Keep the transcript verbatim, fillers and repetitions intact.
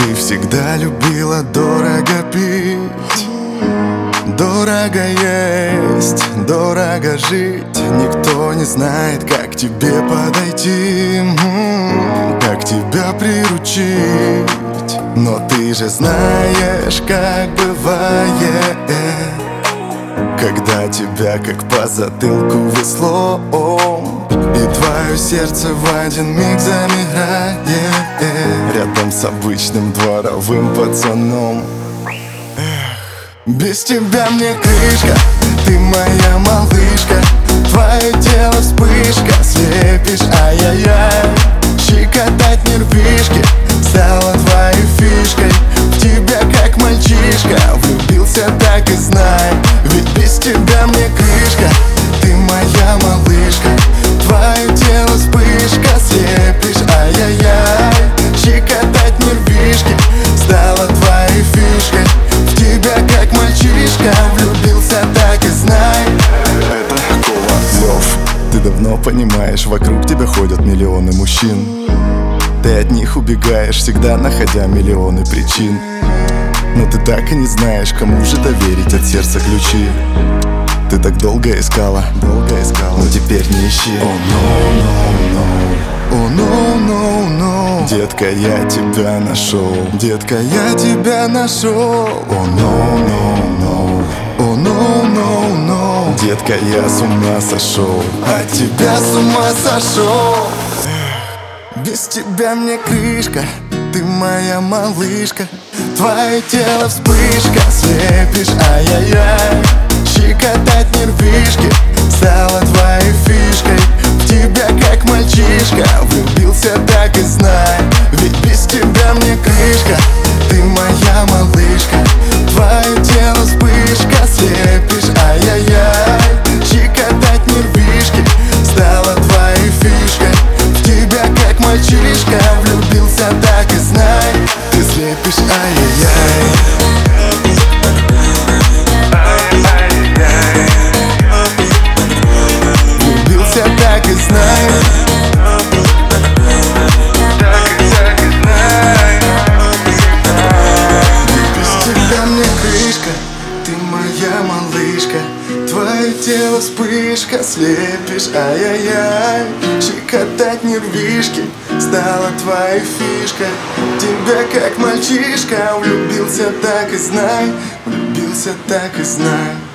Ты всегда любила дорого пить, дорого есть, дорого жить. Никто не знает, как тебе подойти, как тебя приручить. Но ты же знаешь, как бывает, когда тебя как по затылку веслом, и твое сердце в один миг замирает рядом с обычным дворовым пацаном. Без тебя мне крышка, ты моя малышка. Твое тело вспышка, слепишь, ай-яй-яй. Щекотать нервишки стала твоей фишкой. В тебя как мальчишка влюбился, так и знай. Ведь без тебя мне крышка, ты моя малышка. Твое тело вспышка, слепишь, ай-яй-яй. Щекотать нервишки стала твоей фишкой. В тебя как мальчишка влюбился, так и знай. Это Ковалев. Ты давно понимаешь, вокруг тебя ходят миллионы мужчин. Ты от них убегаешь, всегда находя миллионы причин. Но ты так и не знаешь, кому же доверить от сердца ключи. Ты так долго искала, долго искала, но теперь не ищи. О, oh, no, no, no. О, oh, no, no, no. Детка, я тебя нашел. Детка, я тебя нашел. О, oh, no, no, no. О, oh, no, no, no. Детка, я с ума сошел. От тебя с ума сошел. Без тебя мне крышка, ты моя малышка. Твое тело вспышка, слепишь, ай-яй-яй. Щекотать нервишки стала твоей фишкой. В тебя как мальчишка влюбился, так и знай. Ведь без тебя мне крышка, ты моя малышка. Твое тело вспышка, слепишь, ай-яй-яй. Щекотать нервишки стала твоей фишкой. В тебя как мальчишка влюбился, так и знай. Ты слепишь, ай-яй-яй. Влюбился, так и знай. Так и, так и знай. Без тебя мне крышка, ты моя малышка. Твое тело вспышка, слепишь, ай-яй-яй. Щекотать нервишки стала твоей фишкой. Тебя как мальчишка влюбился, так и знай. Влюбился, так и знай.